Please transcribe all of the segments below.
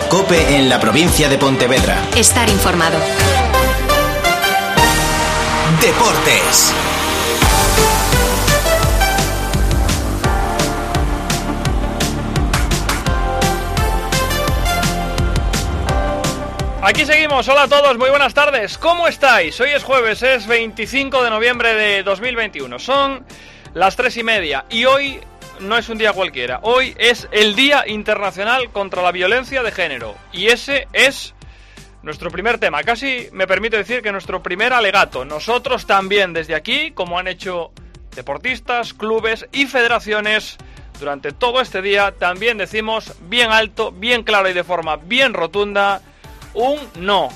COPE en la provincia de Pontevedra. Estar informado. Deportes. Aquí seguimos, hola a todos, muy buenas tardes, ¿cómo estáis? Hoy es jueves, es 25 de noviembre de 2021, son las 3:30 y hoy no es un día cualquiera, hoy es el Día Internacional contra la Violencia de Género y ese es nuestro primer tema, casi me permito decir que nuestro primer alegato. Nosotros también desde aquí, como han hecho deportistas, clubes y federaciones durante todo este día, también decimos bien alto, bien claro y de forma bien rotunda: un no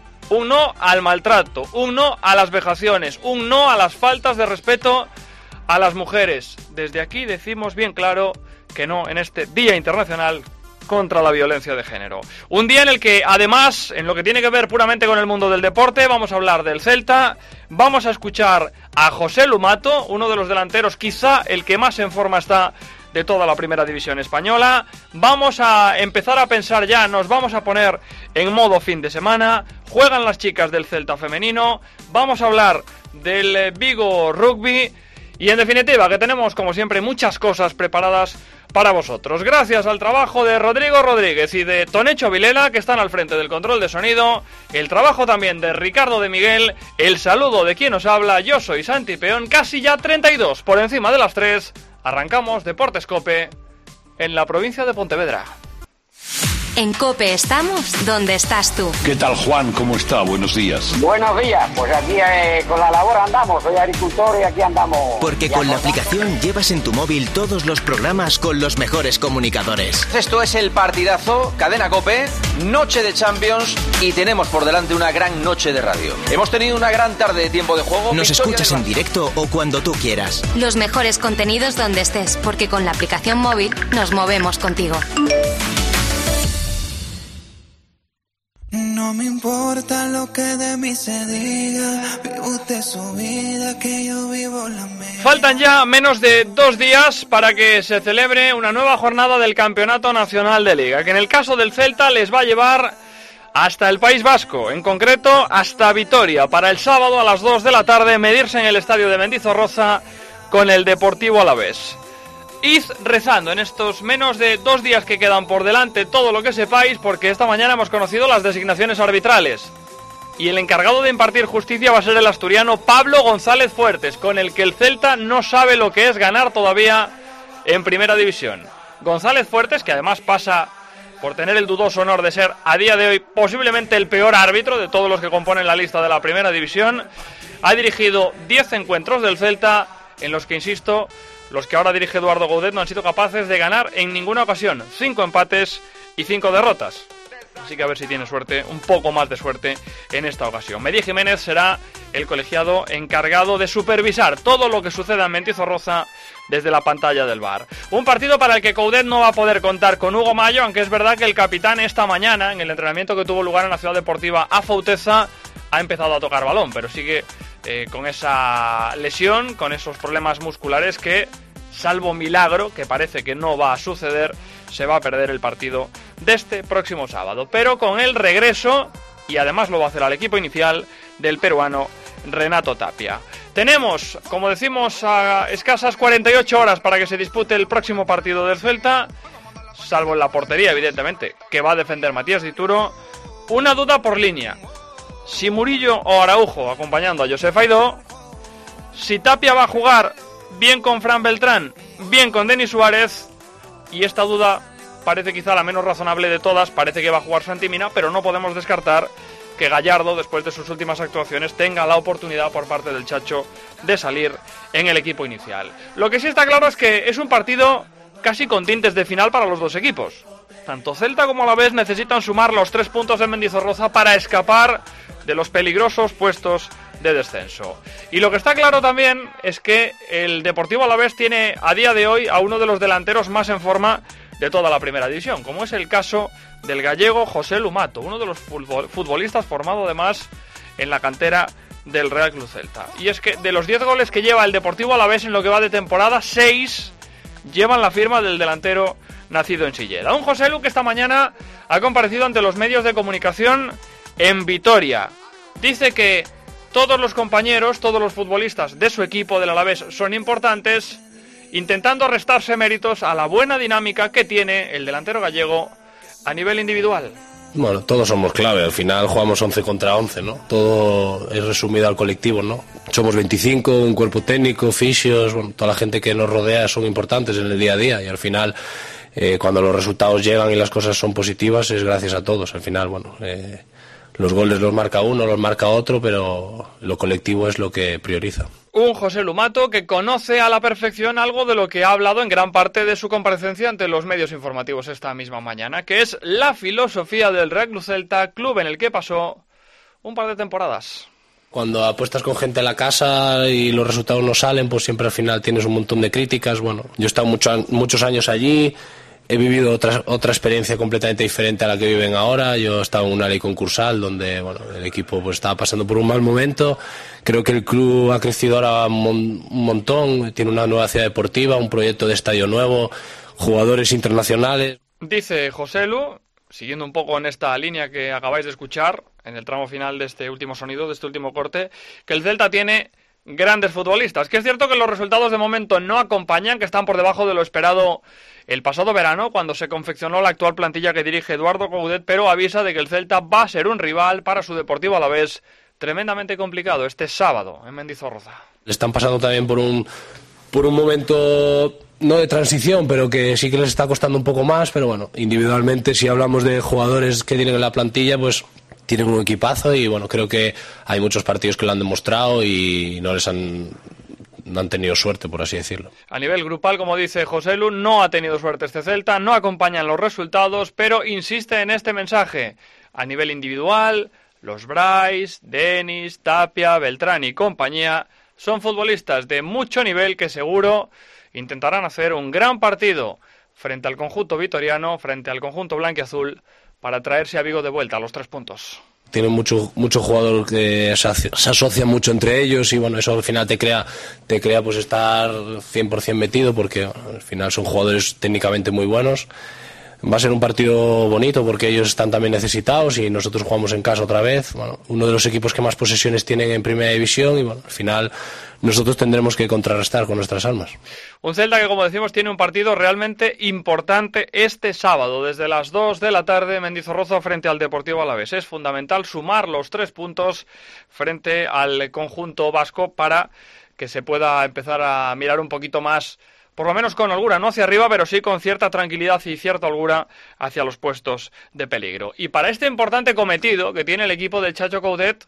al maltrato, un no a las vejaciones, un no a las faltas de respeto a las mujeres. Desde aquí decimos bien claro que no en este Día Internacional contra la Violencia de Género. Un día en el que, además, en lo que tiene que ver puramente con el mundo del deporte, vamos a hablar del Celta, vamos a escuchar a José Lumato, uno de los delanteros, quizá el que más en forma está de toda la primera división española. Vamos a empezar a pensar ya, nos vamos a poner en modo fin de semana. Juegan las chicas del Celta femenino. Vamos a hablar del Vigo Rugby. Y en definitiva, que tenemos como siempre muchas cosas preparadas para vosotros. Gracias al trabajo de Rodrigo Rodríguez y de Tonecho Vilela, que están al frente del control de sonido. El trabajo también de Ricardo de Miguel. El saludo de quien os habla. Yo soy Santi Peón, casi ya 32 por encima de las 3. Arrancamos Deportes COPE en la provincia de Pontevedra. En COPE estamos donde estás tú. ¿Qué tal, Juan? ¿Cómo está? Buenos días. Buenos días, pues aquí con la labor andamos, soy agricultor y aquí andamos. Porque con la aplicación llevas en tu móvil todos los programas con los mejores comunicadores. Esto es el partidazo, Cadena COPE, noche de Champions y tenemos por delante una gran noche de radio. Hemos tenido una gran tarde de tiempo de juego. Nos escuchas en directo o cuando tú quieras. Los mejores contenidos donde estés, porque con la aplicación móvil nos movemos contigo. No me importa lo que de mí se diga, vive usted su vida, que yo vivo la mía. Faltan ya menos de 2 días para que se celebre una nueva jornada del Campeonato Nacional de Liga, que en el caso del Celta les va a llevar hasta el País Vasco, en concreto hasta Vitoria, para el sábado a las 2 de la tarde medirse en el estadio de Mendizorroza con el Deportivo Alavés. Id rezando en estos menos de 2 días que quedan por delante todo lo que sepáis, porque esta mañana hemos conocido las designaciones arbitrales y el encargado de impartir justicia va a ser el asturiano Pablo González Fuertes, con el que el Celta no sabe lo que es ganar todavía en primera división. González Fuertes, que además pasa por tener el dudoso honor de ser a día de hoy posiblemente el peor árbitro de todos los que componen la lista de la primera división, ha dirigido 10 encuentros del Celta en los que, insisto, los que ahora dirige Eduardo Gaudet no han sido capaces de ganar en ninguna ocasión. 5 empates y 5 derrotas. Así que a ver si tiene suerte, un poco más de suerte en esta ocasión. Medi Jiménez será el colegiado encargado de supervisar todo lo que suceda en Mendizorroza desde la pantalla del VAR. Un partido para el que Coudet no va a poder contar con Hugo Mayo, aunque es verdad que el capitán esta mañana, en el entrenamiento que tuvo lugar en la ciudad deportiva Afouteza, ha empezado a tocar balón, pero sigue con esa lesión, con esos problemas musculares que, salvo milagro, que parece que no va a suceder, se va a perder el partido de este próximo sábado. Pero con el regreso, y además lo va a hacer al equipo inicial, del peruano Renato Tapia. Tenemos, como decimos, a escasas 48 horas para que se dispute el próximo partido del Celta, salvo en la portería, evidentemente, que va a defender Matías Dituro. Una duda por línea: si Murillo o Araujo acompañando a Josef Aidó, si Tapia va a jugar bien con Fran Beltrán, bien con Denis Suárez, y esta duda parece quizá la menos razonable de todas, parece que va a jugar Santi Mina, pero no podemos descartar que Gallardo, después de sus últimas actuaciones, tenga la oportunidad por parte del Chacho de salir en el equipo inicial. Lo que sí está claro es que es un partido casi con tintes de final para los dos equipos. Tanto Celta como Alavés necesitan sumar los 3 puntos en Mendizorroza para escapar de los peligrosos puestos de descenso. Y lo que está claro también es que el Deportivo Alavés tiene a día de hoy a uno de los delanteros más en forma de toda la primera división, como es el caso del gallego José Lumato, uno de los futbolistas formado además en la cantera del Real Club Celta. Y es que de los 10 goles que lleva el Deportivo Alavés en lo que va de temporada, 6 llevan la firma del delantero nacido en Silleda. Un José Lu que esta mañana ha comparecido ante los medios de comunicación en Vitoria. Dice que todos los compañeros, todos los futbolistas de su equipo del Alavés son importantes, intentando restarse méritos a la buena dinámica que tiene el delantero gallego a nivel individual. Bueno, todos somos clave, al final jugamos 11 contra 11, ¿no? Todo es resumido al colectivo, ¿no? Somos 25, un cuerpo técnico, fisios, bueno, toda la gente que nos rodea son importantes en el día a día y al final cuando los resultados llegan y las cosas son positivas es gracias a todos. Al final, bueno, los goles los marca uno, los marca otro, pero lo colectivo es lo que prioriza. Un José Lumato que conoce a la perfección algo de lo que ha hablado en gran parte de su comparecencia ante los medios informativos esta misma mañana, que es la filosofía del Real Club Celta, club en el que pasó un par de temporadas. Cuando apuestas con gente en la casa y los resultados no salen, pues siempre al final tienes un montón de críticas. Bueno, yo he estado muchos años allí, he vivido otra experiencia completamente diferente a la que viven ahora. Yo he estado en una ley concursal donde bueno, el equipo pues estaba pasando por un mal momento. Creo que el club ha crecido ahora un montón, tiene una nueva ciudad deportiva, un proyecto de estadio nuevo, jugadores internacionales. Dice José Lu, siguiendo un poco en esta línea que acabáis de escuchar, en el tramo final de este último sonido, de este último corte, que el Celta tiene grandes futbolistas, que es cierto que los resultados de momento no acompañan, que están por debajo de lo esperado el pasado verano, cuando se confeccionó la actual plantilla que dirige Eduardo Coudet, pero avisa de que el Celta va a ser un rival para su Deportivo Alavés tremendamente complicado este sábado en Mendizorroza. Le están pasando también por un momento no de transición, pero que sí que les está costando un poco más, pero bueno, individualmente si hablamos de jugadores que tienen en la plantilla, pues tienen un equipazo y bueno, creo que hay muchos partidos que lo han demostrado y no han tenido suerte, por así decirlo. A nivel grupal, como dice José Lu, no ha tenido suerte este Celta, no acompañan los resultados, pero insiste en este mensaje. A nivel individual, los Brais, Denis, Tapia, Beltrán y compañía son futbolistas de mucho nivel que seguro intentarán hacer un gran partido frente al conjunto vitoriano, frente al conjunto blanquiazul, para traerse a Vigo de vuelta a los 3 puntos. Tienen mucho jugador que se asocia mucho entre ellos y bueno, eso al final te crea pues estar 100% metido porque al final son jugadores técnicamente muy buenos. Va a ser un partido bonito porque ellos están también necesitados y nosotros jugamos en casa otra vez. Bueno, uno de los equipos que más posesiones tienen en Primera División y bueno, al final nosotros tendremos que contrarrestar con nuestras armas. Un Celta que, como decimos, tiene un partido realmente importante este sábado, desde las 2 de la tarde en Mendizorroza frente al Deportivo Alavés. Es fundamental sumar los 3 puntos frente al conjunto vasco para que se pueda empezar a mirar un poquito más, por lo menos con holgura, no hacia arriba, pero sí con cierta tranquilidad y cierta holgura hacia los puestos de peligro. Y para este importante cometido que tiene el equipo del Chacho Coudet,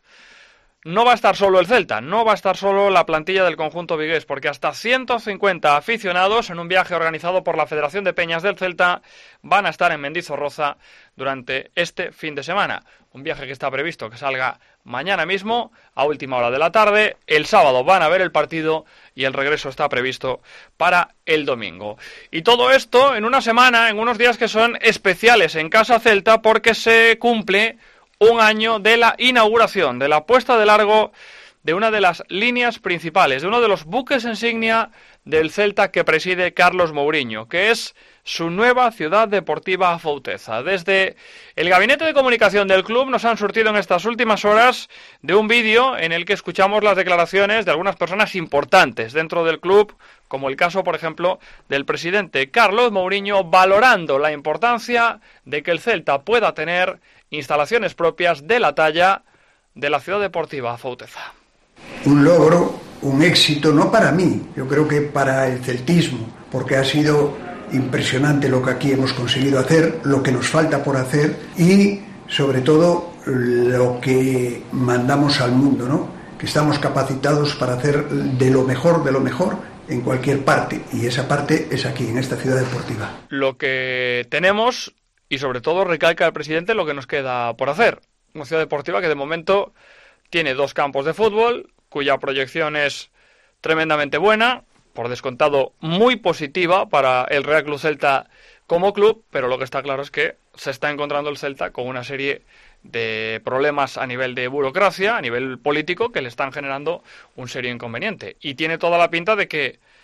no va a estar solo el Celta, no va a estar solo la plantilla del conjunto vigués, porque hasta 150 aficionados en un viaje organizado por la Federación de Peñas del Celta van a estar en Mendizorroza durante este fin de semana. Un viaje que está previsto que salga mañana mismo a última hora de la tarde. El sábado van a ver el partido y el regreso está previsto para el domingo. Y todo esto en una semana, en unos días que son especiales en Casa Celta porque se cumple un año de la inauguración, de la puesta de largo de una de las líneas principales, de uno de los buques insignia del Celta que preside Carlos Mourinho, que es su nueva ciudad deportiva Afouteza. Desde el gabinete de comunicación del club nos han surtido en estas últimas horas de un vídeo en el que escuchamos las declaraciones de algunas personas importantes dentro del club, como el caso, por ejemplo, del presidente Carlos Mourinho, valorando la importancia de que el Celta pueda tener instalaciones propias de la talla de la ciudad deportiva Afouteza. Un logro, un éxito, no para mí, yo creo que para el celtismo, porque ha sido impresionante lo que aquí hemos conseguido hacer, lo que nos falta por hacer y, sobre todo, lo que mandamos al mundo, ¿no? Que estamos capacitados para hacer de lo mejor en cualquier parte, y esa parte es aquí, en esta ciudad deportiva. Lo que tenemos, y sobre todo recalca el presidente, lo que nos queda por hacer. Una ciudad deportiva que de momento tiene 2 campos de fútbol, cuya proyección es tremendamente buena, por descontado muy positiva para el Real Club Celta como club, pero lo que está claro es que se está encontrando el Celta con una serie de problemas a nivel de burocracia, a nivel político, que le están generando un serio inconveniente. Y tiene toda la pinta de que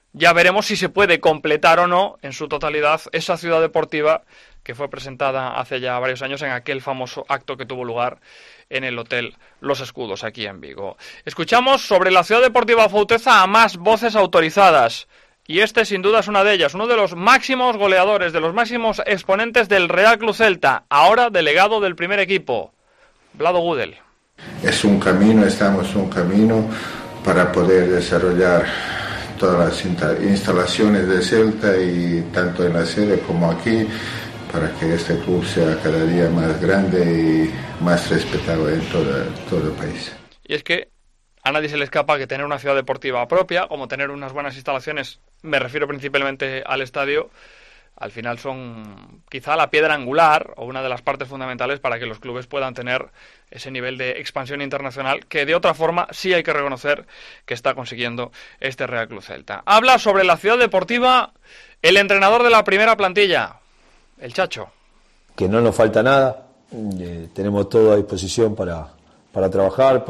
ya veremos si se puede completar o no en su totalidad esa ciudad deportiva que fue presentada hace ya varios años en aquel famoso acto que tuvo lugar en el Hotel Los Escudos, aquí en Vigo. Escuchamos sobre la ciudad deportiva Afouteza a más voces autorizadas, y este sin duda es una de ellas, uno de los máximos goleadores, de los máximos exponentes del Real Club Celta, ahora delegado del primer equipo, Vlado Gudel. Es un camino, estamos en un camino para poder desarrollar todas las instalaciones de Celta, y tanto en la sede como aquí, para que este club sea cada día más grande y más respetado en todo el país. Y es que a nadie se le escapa que tener una ciudad deportiva propia, como tener unas buenas instalaciones, me refiero principalmente al estadio, al final son quizá la piedra angular o una de las partes fundamentales para que los clubes puedan tener ese nivel de expansión internacional que de otra forma sí hay que reconocer que está consiguiendo este Real Club Celta. Habla sobre la ciudad deportiva el entrenador de la primera plantilla, el Chacho. Que no nos falta nada, tenemos todo a disposición para trabajar,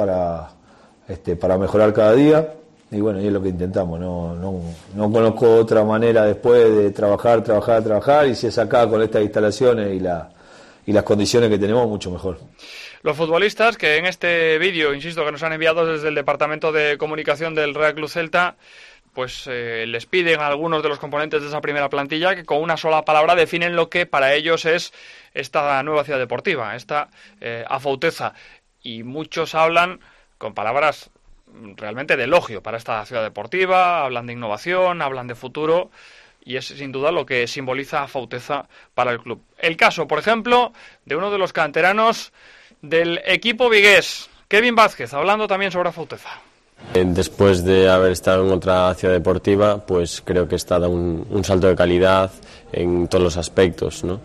para mejorar cada día, y bueno, y es lo que intentamos. No conozco otra manera después de trabajar, y si es acá con estas instalaciones y las condiciones que tenemos, mucho mejor. Los futbolistas que en este vídeo, insisto, que nos han enviado desde el Departamento de Comunicación del Real Club Celta, pues les piden a algunos de los componentes de esa primera plantilla que con una sola palabra definen lo que para ellos es esta nueva ciudad deportiva, esta Afouteza. Y muchos hablan con palabras realmente de elogio para esta ciudad deportiva, hablan de innovación, hablan de futuro, y es sin duda lo que simboliza Afouteza para el club. El caso, por ejemplo, de uno de los canteranos del equipo vigués, Kevin Vázquez, hablando también sobre Afouteza. Después de haber estado en otra ciudad deportiva, pues creo que está dando un salto de calidad en todos los aspectos, ¿no?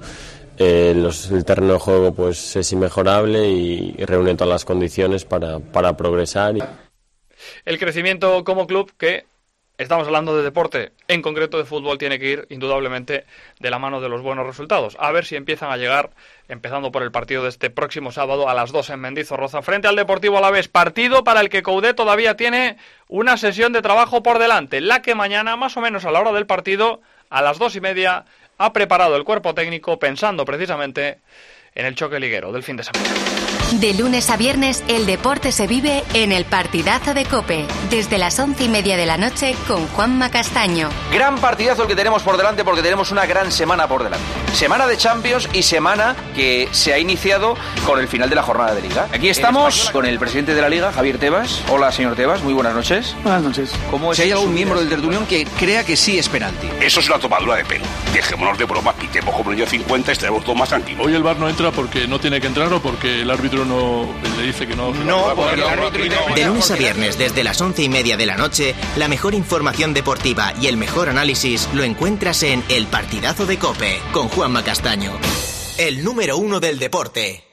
El terreno de juego pues es inmejorable y reúne todas las condiciones para progresar. El crecimiento como club, que estamos hablando de deporte, en concreto de fútbol, tiene que ir indudablemente de la mano de los buenos resultados. A ver si empiezan a llegar, empezando por el partido de este próximo sábado a las 2 en Mendizorroza, frente al Deportivo Alavés. Partido para el que Coudet todavía tiene una sesión de trabajo por delante, la que mañana, más o menos a la hora del partido, a las 2:30, ha preparado el cuerpo técnico pensando precisamente en el choque liguero del fin de semana. De lunes a viernes, el deporte se vive en el Partidazo de COPE, desde las 11:30 de la noche con Juanma Castaño. Gran partidazo el que tenemos por delante, porque tenemos una gran semana por delante. Semana de Champions y semana que se ha iniciado con el final de la jornada de Liga. Aquí estamos con el presidente de la Liga, Javier Tebas. Hola, señor Tebas, muy buenas noches. Buenas noches. Si hay algún miembro del tertulión que crea que sí es penalti. Eso es una tomadura de pelo. Dejémonos de broma, pitemos como niño 50 y estaremos todos más tranquilos. Hoy el VAR no entra porque no tiene que entrar o porque el árbitro no le dice que no. Porque el árbitro... De lunes a viernes, desde las 11:30 de la noche, la mejor información deportiva y el mejor análisis lo encuentras en El Partidazo de COPE, con Juanma Castaño, el número 1 del deporte.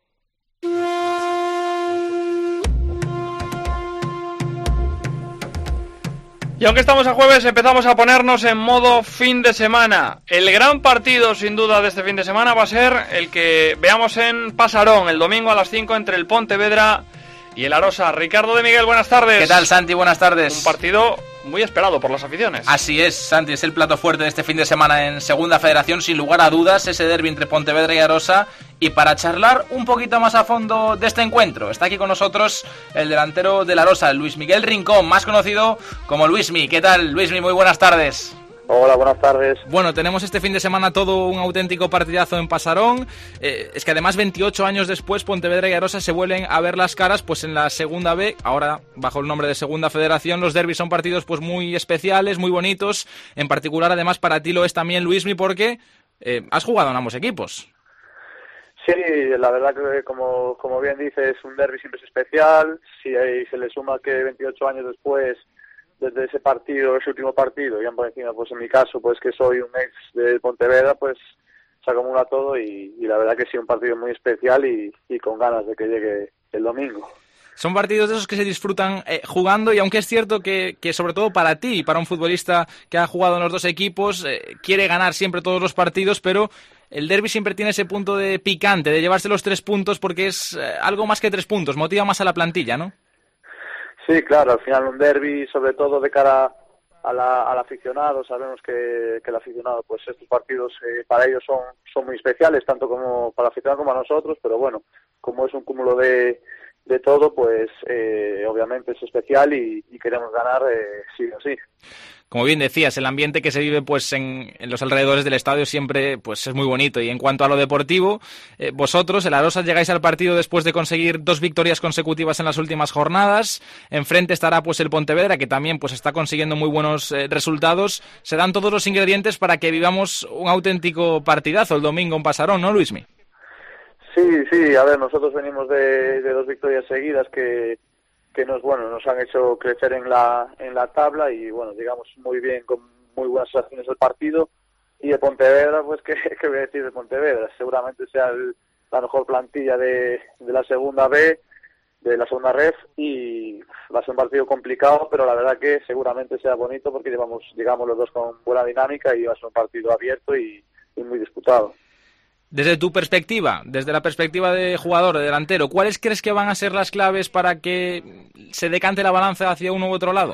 Y aunque estamos a jueves, empezamos a ponernos en modo fin de semana. El gran partido, sin duda, de este fin de semana va a ser el que veamos en Pasarón, el domingo a las 5 entre el Pontevedra y el Arosa. Ricardo de Miguel, buenas tardes. ¿Qué tal, Santi? Buenas tardes. Un partido muy esperado por las aficiones. Así es, Santi, es el plato fuerte de este fin de semana en Segunda Federación, sin lugar a dudas, ese derbi entre Pontevedra y Arosa. Y para charlar un poquito más a fondo de este encuentro, está aquí con nosotros el delantero del Arosa, Luis Miguel Rincón, más conocido como Luismi. ¿Qué tal, Luismi? Muy buenas tardes. Hola, buenas tardes. Bueno, tenemos este fin de semana todo un auténtico partidazo en Pasarón. Es que además 28 años después Pontevedra y Arosa se vuelven a ver las caras pues en la Segunda B, ahora bajo el nombre de Segunda Federación. Los derbis son partidos pues muy especiales, muy bonitos. En particular, además, para ti lo es también, Luismi, porque has jugado en ambos equipos. Sí, la verdad que como bien dices, un derbi siempre es especial. Si ahí se le suma que 28 años después, desde ese partido, ese último partido, ya por encima, pues en mi caso, pues que soy un ex de Pontevedra, pues se acumula todo y la verdad que sí, un partido muy especial y con ganas de que llegue el domingo. Son partidos de esos que se disfrutan jugando, y aunque es cierto que sobre todo para ti, para un futbolista que ha jugado en los dos equipos, quiere ganar siempre todos los partidos, pero el derbi siempre tiene ese punto de picante, de llevarse los 3 puntos, porque es algo más que 3 puntos, motiva más a la plantilla, ¿no? Sí, claro, al final un derbi, sobre todo de cara al aficionado. Sabemos que el aficionado, pues estos partidos para ellos son muy especiales, tanto como para el aficionado como a nosotros, pero bueno, como es un cúmulo de todo, pues obviamente es especial y queremos ganar sí o sí. Como bien decías, el ambiente que se vive pues en los alrededores del estadio siempre pues es muy bonito. Y en cuanto a lo deportivo, vosotros, el Arosa, llegáis al partido después de conseguir 2 victorias consecutivas en las últimas jornadas. Enfrente estará pues el Pontevedra, que también pues está consiguiendo muy buenos resultados. Se dan todos los ingredientes para que vivamos un auténtico partidazo el domingo en Pasarón, ¿no, Luismi? Sí, a ver, nosotros venimos de 2 victorias seguidas que nos han hecho crecer en la tabla y bueno, llegamos muy bien, con muy buenas acciones del partido. Y de Pontevedra, pues ¿qué voy a decir de Pontevedra? Seguramente sea la mejor plantilla de la segunda B, de la segunda ref, y va a ser un partido complicado, pero la verdad que seguramente sea bonito porque llegamos los dos con buena dinámica y va a ser un partido abierto y muy disputado. Desde tu perspectiva, desde la perspectiva de jugador, de delantero, ¿cuáles crees que van a ser las claves para que se decante la balanza hacia uno u otro lado?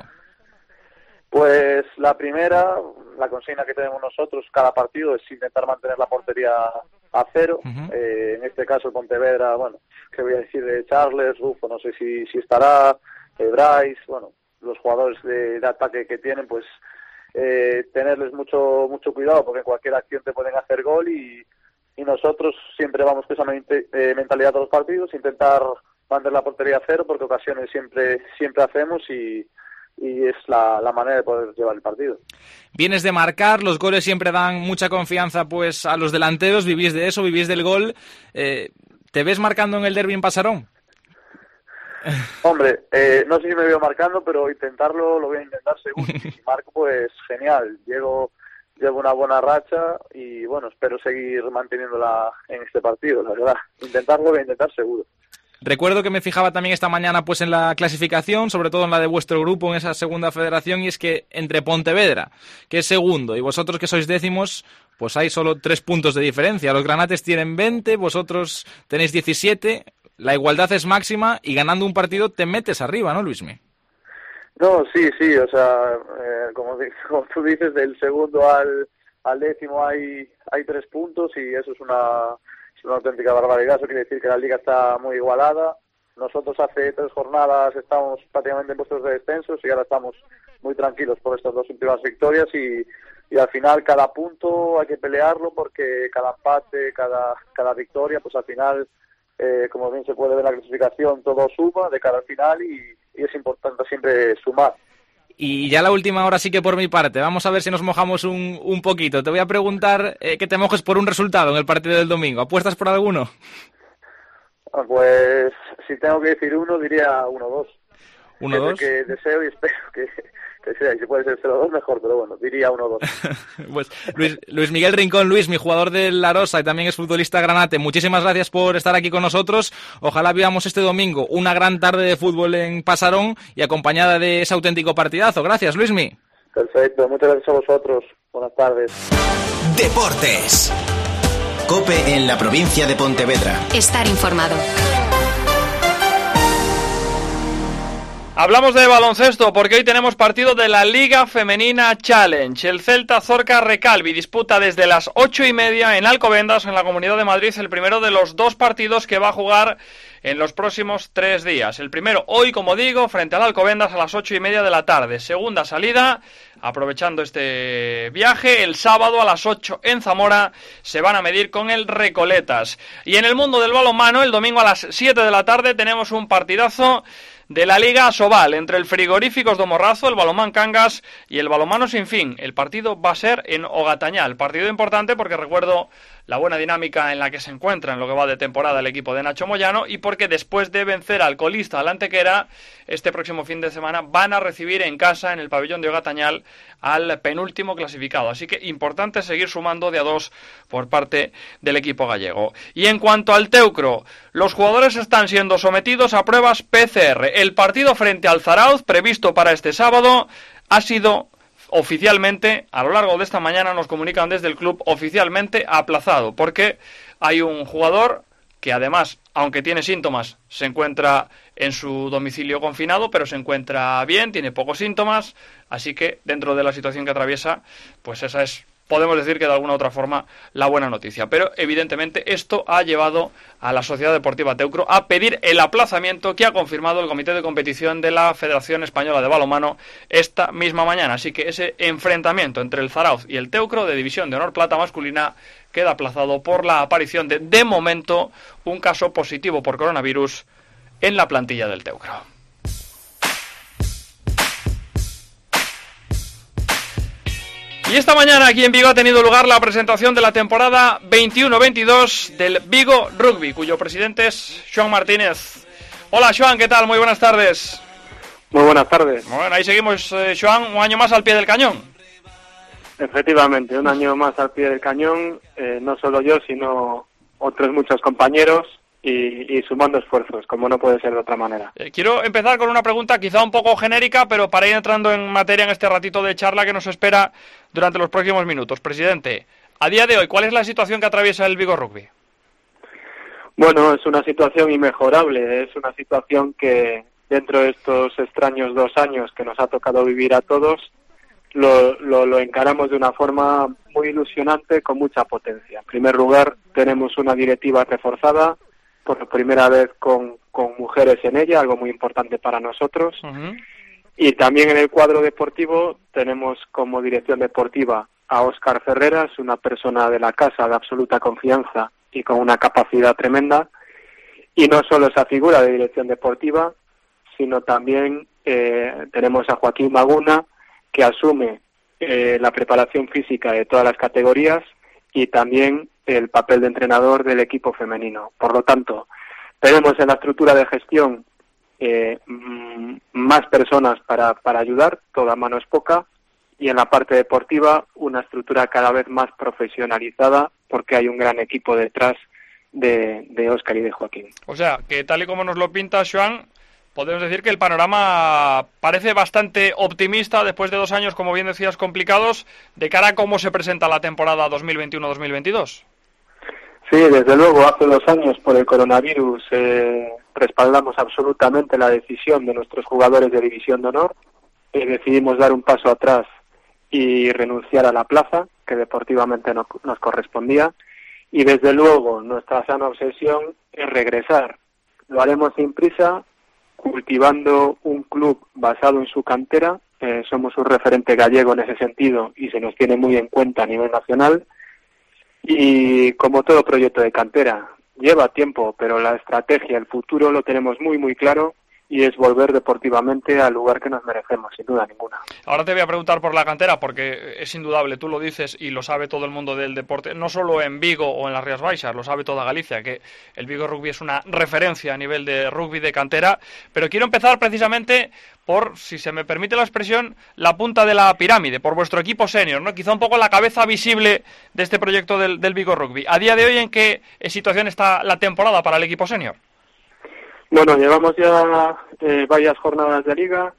Pues la primera, la consigna que tenemos nosotros cada partido es intentar mantener la portería a cero. En este caso el Pontevedra, bueno, ¿qué voy a decir de Charles, Rufo? No sé si estará, Bryce, bueno, los jugadores de ataque que tienen, pues tenerles mucho cuidado porque en cualquier acción te pueden hacer gol y nosotros siempre vamos con esa mentalidad de los partidos, intentar mantener la portería a cero porque ocasiones siempre hacemos y es la manera de poder llevar el partido. Vienes de marcar, los goles siempre dan mucha confianza pues a los delanteros, vivís de eso, vivís del gol. ¿Te ves marcando en el derbi en Pasarón? Hombre, no sé si me veo marcando, pero intentarlo lo voy a intentar seguro. Si marco, pues genial. Llevo una buena racha y bueno, espero seguir manteniéndola en este partido, la verdad. Intentarlo voy a intentar seguro. Recuerdo que me fijaba también esta mañana pues en la clasificación, sobre todo en la de vuestro grupo, en esa segunda federación, y es que entre Pontevedra, que es segundo, y vosotros que sois décimos, pues hay solo 3 puntos de diferencia. Los granates tienen 20, vosotros tenéis 17, la igualdad es máxima y ganando un partido te metes arriba, ¿no, Luismi? No, sí, o sea, como tú dices, del segundo al décimo hay 3 puntos y eso es una auténtica barbaridad. Eso quiere decir que la liga está muy igualada. Nosotros hace 3 jornadas estábamos prácticamente en puestos de descensos y ahora estamos muy tranquilos por estas 2 últimas victorias y al final cada punto hay que pelearlo porque cada empate, cada victoria, pues al final, como bien se puede ver en la clasificación, todo suma de cara al final y es importante siempre sumar. Y ya la última hora sí que por mi parte, vamos a ver si nos mojamos un poquito. Te voy a preguntar que te mojes por un resultado en el partido del domingo. ¿Apuestas por alguno? Pues si tengo que decir uno, diría 1-2. 1-2. Que deseo y espero que sea, y si puede ser 0-2 mejor, pero bueno, diría 1-2. Pues Luis Miguel Rincón, mi jugador del Arosa y también es futbolista granate, muchísimas gracias por estar aquí con nosotros. Ojalá vivamos este domingo una gran tarde de fútbol en Pasarón y acompañada de ese auténtico partidazo. Gracias, Luismi. Perfecto, muchas gracias a vosotros. Buenas tardes. Deportes. COPE en la provincia de Pontevedra. Estar informado. Hablamos de baloncesto porque hoy tenemos partido de la Liga Femenina Challenge. El Celta Zorca Recalvi disputa desde las 8:30 en Alcobendas, en la Comunidad de Madrid, el primero de los 2 partidos que va a jugar en los próximos 3 días. El primero hoy, como digo, frente al Alcobendas a las 8:30 de la tarde. Segunda salida, aprovechando este viaje, el sábado a las 8 en Zamora se van a medir con el Recoletas. Y en el mundo del balonmano, el domingo a las 7 de la tarde tenemos un partidazo de la Liga Asobal entre el Frigoríficos do Morrazo, el Balonmán Cangas y el Balonmano Sin Fin. El partido va a ser en Ogatañal. Partido importante porque recuerdo la buena dinámica en la que se encuentra en lo que va de temporada el equipo de Nacho Moyano y porque después de vencer al colista, al Antequera, este próximo fin de semana van a recibir en casa, en el pabellón de Ogatañal, al penúltimo clasificado. Así que importante seguir sumando de a 2 por parte del equipo gallego. Y en cuanto al Teucro, los jugadores están siendo sometidos a pruebas PCR. El partido frente al Zarauz, previsto para este sábado, ha sido oficialmente, a lo largo de esta mañana nos comunican desde el club, oficialmente aplazado, porque hay un jugador que además, aunque tiene síntomas, se encuentra en su domicilio confinado, pero se encuentra bien, tiene pocos síntomas, así que dentro de la situación que atraviesa, pues esa es, podemos decir que de alguna u otra forma, la buena noticia. Pero evidentemente esto ha llevado a la Sociedad Deportiva Teucro a pedir el aplazamiento que ha confirmado el Comité de Competición de la Federación Española de Balonmano esta misma mañana. Así que ese enfrentamiento entre el Zarauz y el Teucro de División de Honor Plata masculina queda aplazado por la aparición de momento, un caso positivo por coronavirus en la plantilla del Teucro. Y esta mañana aquí en Vigo ha tenido lugar la presentación de la temporada 21-22 del Vigo Rugby, cuyo presidente es Joan Martínez. Hola Joan, ¿qué tal? Muy buenas tardes. Muy buenas tardes. Bueno, ahí seguimos, Joan, un año más al pie del cañón. Efectivamente, un año más al pie del cañón, no solo yo, sino otros muchos compañeros y sumando esfuerzos, como no puede ser de otra manera. Quiero empezar con una pregunta quizá un poco genérica, pero para ir entrando en materia en este ratito de charla que nos espera durante los próximos minutos. Presidente, a día de hoy, ¿cuál es la situación que atraviesa el Vigo Rugby? Bueno, es una situación inmejorable, es una situación que dentro de estos extraños 2 años que nos ha tocado vivir a todos, lo encaramos de una forma muy ilusionante, con mucha potencia. En primer lugar, tenemos una directiva reforzada, por primera vez con mujeres en ella, algo muy importante para nosotros. Y también en el cuadro deportivo tenemos como dirección deportiva a Óscar Ferreras, una persona de la casa de absoluta confianza y con una capacidad tremenda. Y no solo esa figura de dirección deportiva, sino también tenemos a Joaquín Maguna, que asume la preparación física de todas las categorías y también el papel de entrenador del equipo femenino. Por lo tanto, tenemos en la estructura de gestión más personas para ayudar, toda mano es poca, y en la parte deportiva una estructura cada vez más profesionalizada, porque hay un gran equipo detrás de Óscar y de Joaquín. O sea, que tal y como nos lo pinta Joan, podemos decir que el panorama parece bastante optimista después de 2 años, como bien decías, complicados, de cara a cómo se presenta la temporada 2021-2022. Sí, desde luego, hace 2 años por el coronavirus respaldamos absolutamente la decisión de nuestros jugadores de División de Honor. Decidimos dar un paso atrás y renunciar a la plaza, que deportivamente nos correspondía. Y desde luego, nuestra sana obsesión es regresar. Lo haremos sin prisa, cultivando un club basado en su cantera. Somos un referente gallego en ese sentido y se nos tiene muy en cuenta a nivel nacional. Y como todo proyecto de cantera, lleva tiempo, pero la estrategia, el futuro lo tenemos muy, muy claro, y es volver deportivamente al lugar que nos merecemos, sin duda ninguna. Ahora te voy a preguntar por la cantera, porque es indudable, tú lo dices y lo sabe todo el mundo del deporte, no solo en Vigo o en las Rías Baixas, lo sabe toda Galicia, que el Vigo Rugby es una referencia a nivel de rugby de cantera, pero quiero empezar precisamente por, si se me permite la expresión, la punta de la pirámide, por vuestro equipo senior, ¿no? Quizá un poco la cabeza visible de este proyecto del Vigo Rugby. A día de hoy, ¿en qué situación está la temporada para el equipo senior? Bueno, llevamos ya varias jornadas de liga,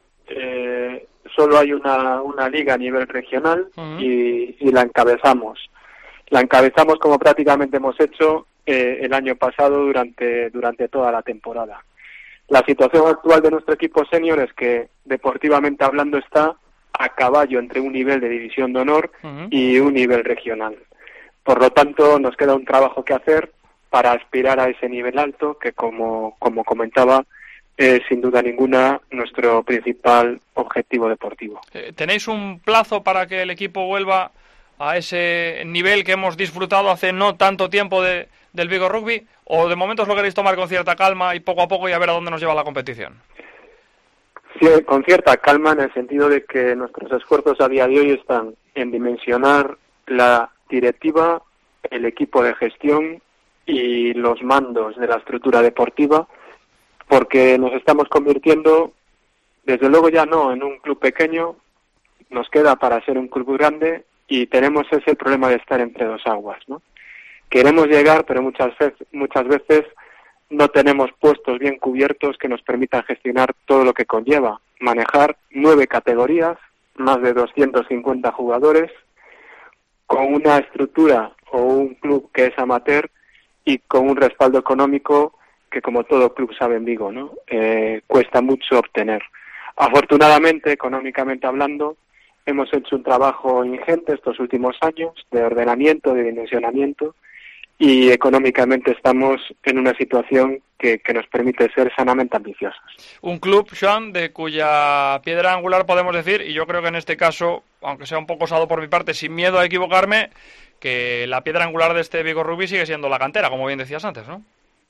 solo hay una liga a nivel regional y la encabezamos. La encabezamos como prácticamente hemos hecho el año pasado durante toda la temporada. La situación actual de nuestro equipo senior es que, deportivamente hablando, está a caballo entre un nivel de División de Honor y un nivel regional. Por lo tanto, nos queda un trabajo que hacer para aspirar a ese nivel alto, que como comentaba, es sin duda ninguna nuestro principal objetivo deportivo. ¿Tenéis un plazo para que el equipo vuelva a ese nivel que hemos disfrutado hace no tanto tiempo del Vigo Rugby? ¿O de momento os lo queréis tomar con cierta calma y poco a poco y a ver a dónde nos lleva la competición? Sí, con cierta calma, en el sentido de que nuestros esfuerzos a día de hoy están en dimensionar la directiva, el equipo de gestión y los mandos de la estructura deportiva, porque nos estamos convirtiendo, desde luego ya no en un club pequeño, nos queda para ser un club grande y tenemos ese problema de estar entre 2 aguas, ¿no? Queremos llegar, pero muchas veces no tenemos puestos bien cubiertos que nos permitan gestionar todo lo que conlleva manejar 9 categorías, más de 250 jugadores, con una estructura o un club que es amateur y con un respaldo económico que, como todo club sabe en Vigo, ¿no? Cuesta mucho obtener. Afortunadamente, económicamente hablando, hemos hecho un trabajo ingente estos últimos años de ordenamiento, de dimensionamiento, y económicamente estamos en una situación que nos permite ser sanamente ambiciosos. Un club, Joan, de cuya piedra angular podemos decir, y yo creo que en este caso, aunque sea un poco osado por mi parte, sin miedo a equivocarme, que la piedra angular de este Vigo Rugby sigue siendo la cantera, como bien decías antes, ¿no?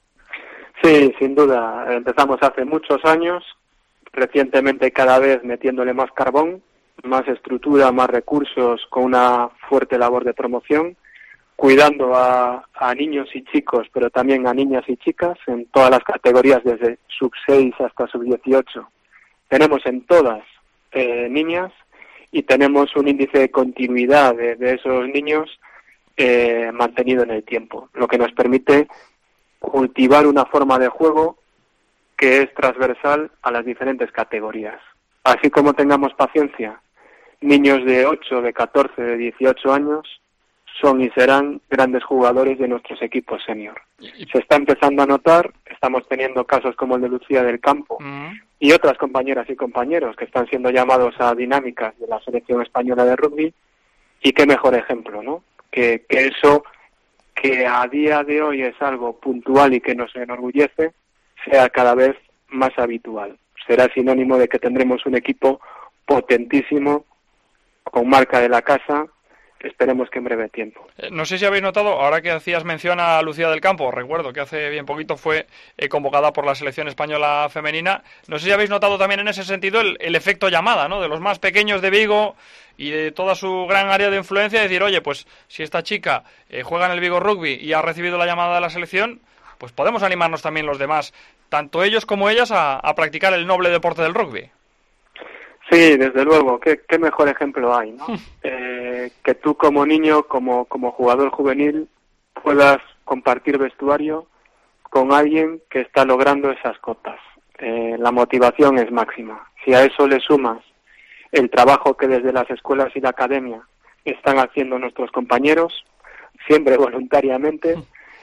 Sí, sin duda. Empezamos hace muchos años, recientemente cada vez metiéndole más carbón, más estructura, más recursos, con una fuerte labor de promoción, cuidando a niños y chicos, pero también a niñas y chicas en todas las categorías, desde sub-6 hasta sub-18. Tenemos en todas niñas y tenemos un índice de continuidad de esos niños mantenido en el tiempo, lo que nos permite cultivar una forma de juego que es transversal a las diferentes categorías. Así como tengamos paciencia, niños de 8, de 14, de 18 años son y serán grandes jugadores de nuestros equipos senior. Se está empezando a notar, estamos teniendo casos como el de Lucía del Campo y otras compañeras y compañeros que están siendo llamados a dinámicas de la selección española de rugby, y qué mejor ejemplo, ¿no? Que eso, que a día de hoy es algo puntual y que nos enorgullece, sea cada vez más habitual. Será sinónimo de que tendremos un equipo potentísimo, con marca de la casa, esperemos que en breve tiempo. No sé si habéis notado, ahora que hacías mención a Lucía del Campo, recuerdo que hace bien poquito fue convocada por la selección española femenina, no sé si habéis notado también en ese sentido el efecto llamada, ¿no? De los más pequeños de Vigo y de toda su gran área de influencia, decir, oye, pues si esta chica juega en el Vigo Rugby y ha recibido la llamada de la selección, pues podemos animarnos también los demás, tanto ellos como ellas, a practicar el noble deporte del rugby. Sí, desde luego, qué mejor ejemplo hay, ¿no? Que tú como niño, como jugador juvenil, puedas compartir vestuario con alguien que está logrando esas cotas. La motivación es máxima. Si a eso le sumas el trabajo que desde las escuelas y la academia están haciendo nuestros compañeros, siempre voluntariamente,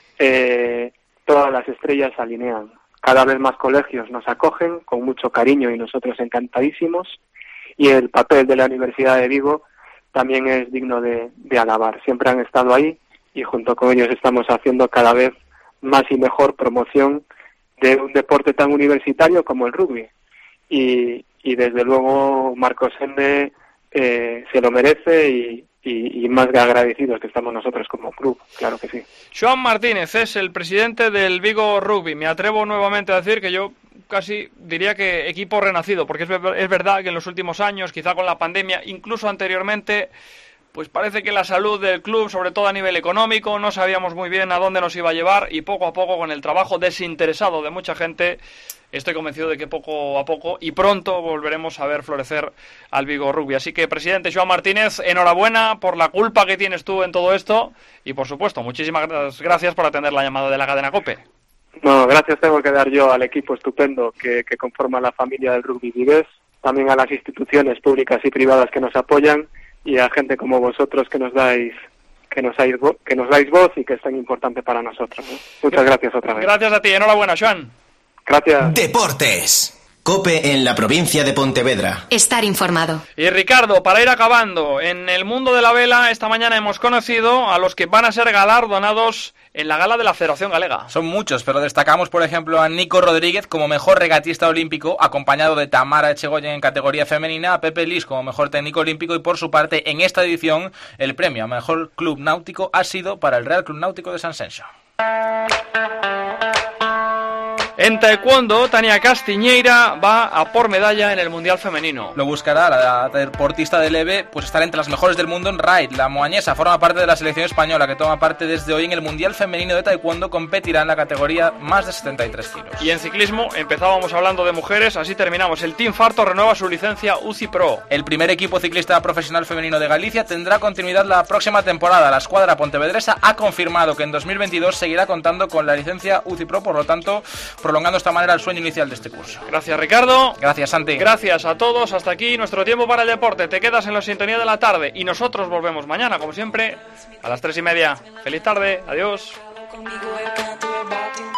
todas las estrellas se alinean. Cada vez más colegios nos acogen con mucho cariño y nosotros encantadísimos, y el papel de la Universidad de Vigo también es digno de alabar. Siempre han estado ahí y junto con ellos estamos haciendo cada vez más y mejor promoción de un deporte tan universitario como el rugby. Y desde luego Marcos Ende se lo merece y más que agradecidos que estamos nosotros como club, claro que sí. Joan Martínez es el presidente del Vigo Rugby. Me atrevo nuevamente a decir que yo casi diría que equipo renacido, porque es verdad que en los últimos años, quizá con la pandemia, incluso anteriormente, pues parece que la salud del club, sobre todo a nivel económico, no sabíamos muy bien a dónde nos iba a llevar, y poco a poco, con el trabajo desinteresado de mucha gente, estoy convencido de que poco a poco y pronto volveremos a ver florecer al Vigo Rugby. Así que, presidente Joan Martínez, enhorabuena por la culpa que tienes tú en todo esto y, por supuesto, muchísimas gracias por atender la llamada de la cadena COPE. No, gracias tengo que dar yo al equipo estupendo que conforma la familia del rugby vigués, también a las instituciones públicas y privadas que nos apoyan y a gente como vosotros que nos dais voz y que es tan importante para nosotros, ¿no? Muchas gracias otra vez. Gracias a ti, enhorabuena, Joan. Gracias. Deportes. COPE en la provincia de Pontevedra. Estar informado. Y Ricardo, para ir acabando, en el mundo de la vela esta mañana hemos conocido a los que van a ser galardonados en la gala de la Federación Galega. Son muchos, pero destacamos, por ejemplo, a Nico Rodríguez como mejor regatista olímpico, acompañado de Tamara Echegoyen en categoría femenina, a Pepe Lis como mejor técnico olímpico, y por su parte, en esta edición, el premio a mejor club náutico ha sido para el Real Club Náutico de Sanxenxo. En taekwondo, Tania Castiñeira va a por medalla en el Mundial Femenino. Lo buscará la deportista de leve, pues estar entre las mejores del mundo en raid. La moañesa forma parte de la selección española que toma parte desde hoy en el Mundial Femenino de Taekwondo. Competirá en la categoría más de 73 kilos. Y en ciclismo, empezábamos hablando de mujeres, así terminamos. El Team Farto renueva su licencia UCI Pro. El primer equipo ciclista profesional femenino de Galicia tendrá continuidad la próxima temporada. La escuadra pontevedresa ha confirmado que en 2022 seguirá contando con la licencia UCI Pro, por lo tanto, prolongando de esta manera el sueño inicial de este curso. Gracias, Ricardo. Gracias, Santi. Gracias a todos. Hasta aquí nuestro tiempo para el deporte. Te quedas en la sintonía de la tarde y nosotros volvemos mañana, como siempre, a las 3:30. Feliz tarde. Adiós. conmigo, eu canto, eu bato em